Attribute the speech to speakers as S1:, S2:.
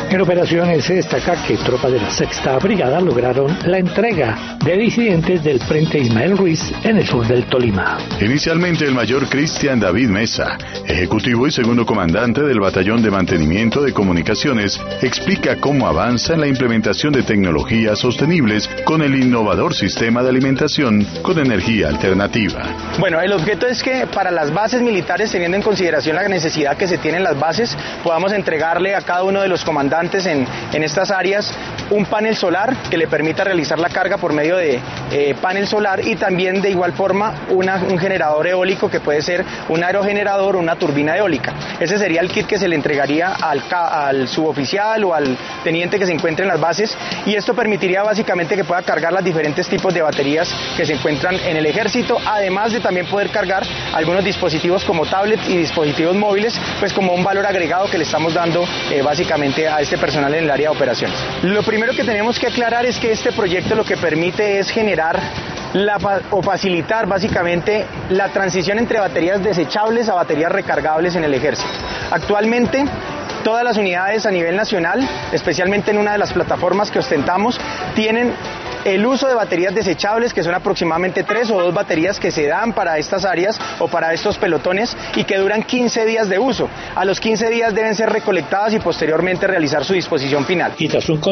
S1: En operaciones se destaca que tropas de la 6ª Brigada lograron la entrega de disidentes del Frente Ismael Ruiz en el sur del Tolima.
S2: Inicialmente el mayor Cristian David Mesa, ejecutivo y segundo comandante del Batallón de Mantenimiento de Comunicaciones, explica cómo avanza en la implementación de tecnologías sostenibles con el innovador sistema de alimentación con energía alternativa.
S3: Bueno, el objeto es que para las bases militares, teniendo en consideración la necesidad que se tiene en las bases, podamos entregarle a cada uno de los comandantes en estas áreas un panel solar que le permita realizar la carga por medio de panel solar, y también de igual forma un generador eólico que puede ser un aerogenerador o una turbina eólica. Ese sería el kit que se le entregaría al suboficial o al teniente que se encuentre en las bases, y esto permitiría básicamente que pueda cargar los diferentes tipos de baterías que se encuentran en el ejército, además de también poder cargar algunos dispositivos como tablets y dispositivos móviles, pues como un valor agregado que le estamos dando básicamente a este personal en el área de operaciones. Lo primero que tenemos que aclarar es que este proyecto lo que permite es generar o facilitar básicamente la transición entre baterías desechables a baterías recargables en el ejército. Actualmente todas las unidades a nivel nacional, especialmente en una de las plataformas que ostentamos, tienen el uso de baterías desechables, que son aproximadamente 3 o 2 baterías que se dan para estas áreas o para estos pelotones y que duran 15 días de uso. A los 15 días deben ser recolectadas y posteriormente realizar su disposición final.
S1: Y tras un